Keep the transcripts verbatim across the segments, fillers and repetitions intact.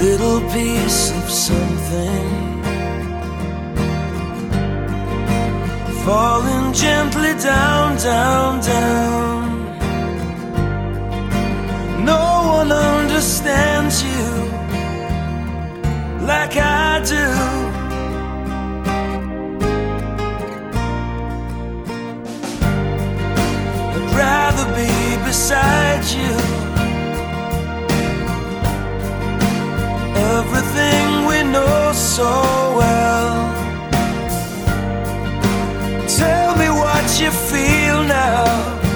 little piece of something falling gently down, down, down. No one understands you like I do. I'd rather be beside you. Everything we know so well. Tell me what you feel now.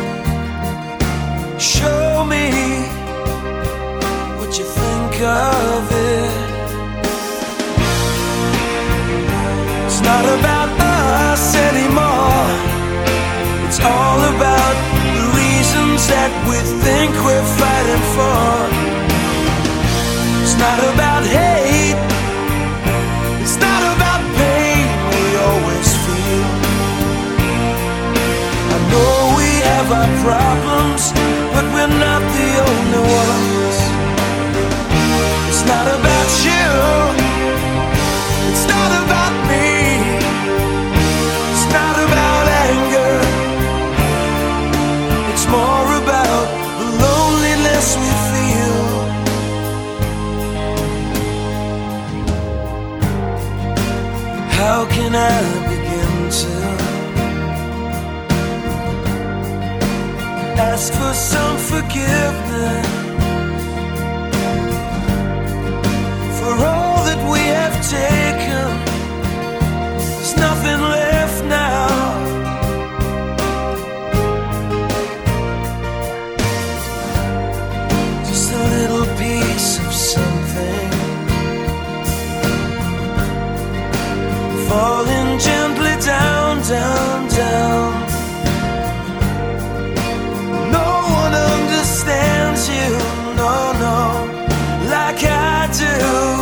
Show me what you think of it. It's not about us anymore. It's all about the reasons that we think we're fighting for. It's not about hate. It's not about pain we always feel. I know we have our problems, but we're not the only ones. It's not about you. It's not about me. It's not about anger. It's more about the loneliness we feel. How can I begin to ask for some forgiveness for all that we have taken? There's nothing left now. Just a little piece of something falling gently down, down, down. No one understands you, no, no, like I do.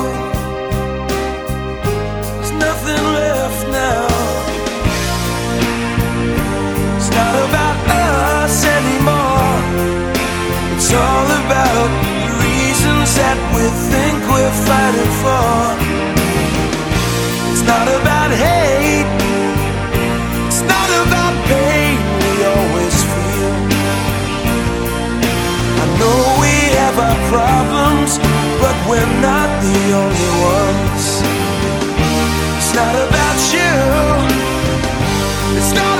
There's nothing left now. It's not about us anymore. It's all about the reasons that we think we're fighting for. It's not about hate. It's not about pain we always feel. I know we have our problems, but we're not the only ones. It's not about you. It's not